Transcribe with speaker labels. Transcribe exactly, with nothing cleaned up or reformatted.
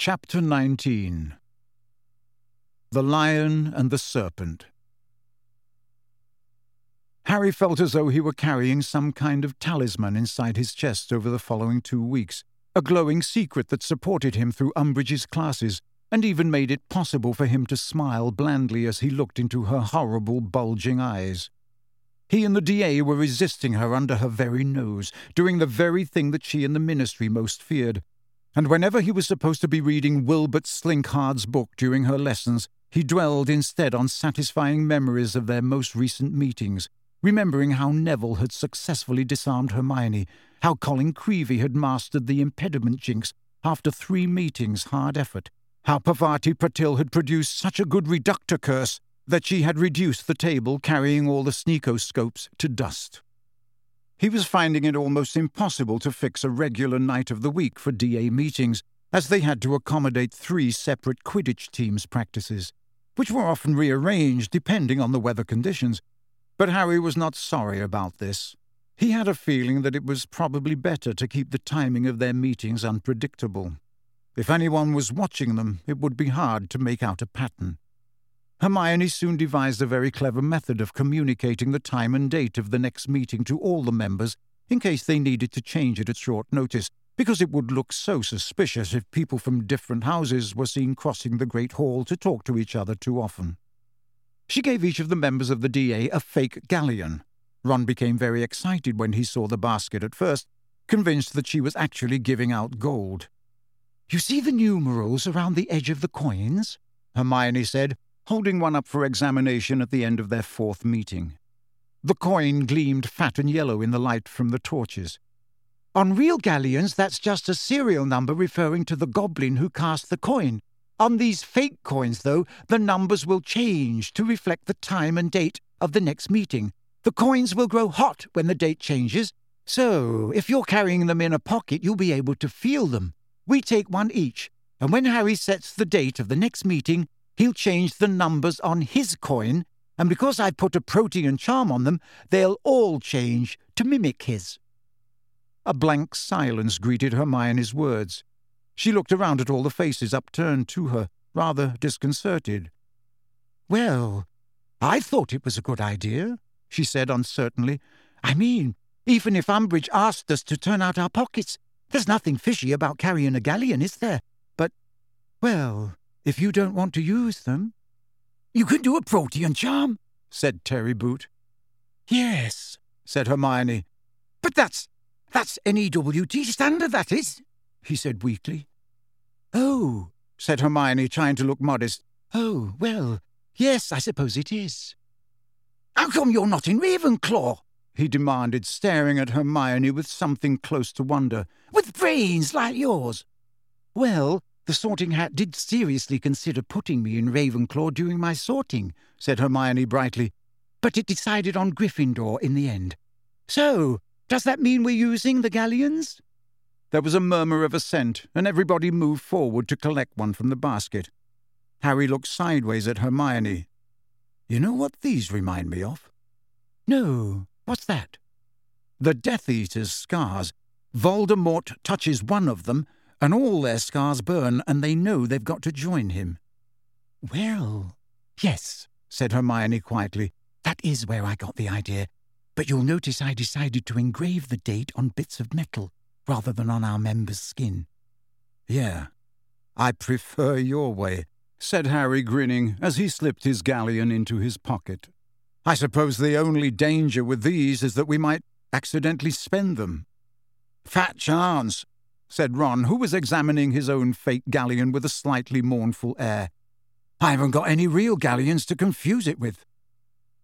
Speaker 1: Chapter nineteen. The Lion and the Serpent. Harry felt as though he were carrying some kind of talisman inside his chest over the following two weeks, a glowing secret that supported him through Umbridge's classes, and even made it possible for him to smile blandly as he looked into her horrible, bulging eyes. He and the D A were resisting her under her very nose, doing the very thing that she and the Ministry most feared. And whenever he was supposed to be reading Wilbert Slinkhard's book during her lessons, he dwelled instead on satisfying memories of their most recent meetings, remembering how Neville had successfully disarmed Hermione, how Colin Creevey had mastered the impediment jinx after three meetings' hard effort, how Parvati Patil had produced such a good reductor curse that she had reduced the table carrying all the sneakoscopes to dust. He was finding it almost impossible to fix a regular night of the week for D A meetings, as they had to accommodate three separate Quidditch teams' practices, which were often rearranged depending on the weather conditions. But Harry was not sorry about this. He had a feeling that it was probably better to keep the timing of their meetings unpredictable. If anyone was watching them, it would be hard to make out a pattern. Hermione soon devised a very clever method of communicating the time and date of the next meeting to all the members, in case they needed to change it at short notice, because it would look so suspicious if people from different houses were seen crossing the Great Hall to talk to each other too often. She gave each of the members of the D A a fake galleon. Ron became very excited when he saw the basket at first, convinced that she was actually giving out gold. "You see the numerals around the edge of the coins?" Hermione said, holding one up for examination at the end of their fourth meeting. The coin gleamed fat and yellow in the light from the torches. "On real galleons, that's just a serial number referring to the goblin who cast the coin. On these fake coins, though, the numbers will change to reflect the time and date of the next meeting. The coins will grow hot when the date changes, so if you're carrying them in a pocket, you'll be able to feel them. We take one each, and when Harry sets the date of the next meeting, he'll change the numbers on his coin, and because I've put a protean charm on them, they'll all change to mimic his." A blank silence greeted Hermione's words. She looked around at all the faces upturned to her, rather disconcerted. "Well, I thought it was a good idea," she said uncertainly. "I mean, even if Umbridge asked us to turn out our pockets, there's nothing fishy about carrying a galleon, is there? But, well, if you don't want to use them—" "You can do a protean charm," said Terry Boot. "Yes," said Hermione. "But that's, that's N E W T standard, that is," he said weakly. "Oh," said Hermione, trying to look modest. "Oh, well, yes, I suppose it is." "How come you're not in Ravenclaw?" he demanded, staring at Hermione with something close to wonder. "With brains like yours." "Well, the Sorting Hat did seriously consider putting me in Ravenclaw during my sorting," said Hermione brightly, "but it decided on Gryffindor in the end. So, does that mean we're using the galleons?" There was a murmur of assent, and everybody moved forward to collect one from the basket. Harry looked sideways at Hermione. "You know what these remind me of?" "No, what's that?" "The Death Eater's scars. Voldemort touches one of them, and all their scars burn, and they know they've got to join him." "Well, yes," said Hermione quietly. "That is where I got the idea. But you'll notice I decided to engrave the date on bits of metal, rather than on our members' skin." "Yeah, I prefer your way," said Harry, grinning, as he slipped his galleon into his pocket. "I suppose the only danger with these is that we might accidentally spend them." "Fat chance," said Ron, who was examining his own fake galleon with a slightly mournful air. "I haven't got any real galleons to confuse it with."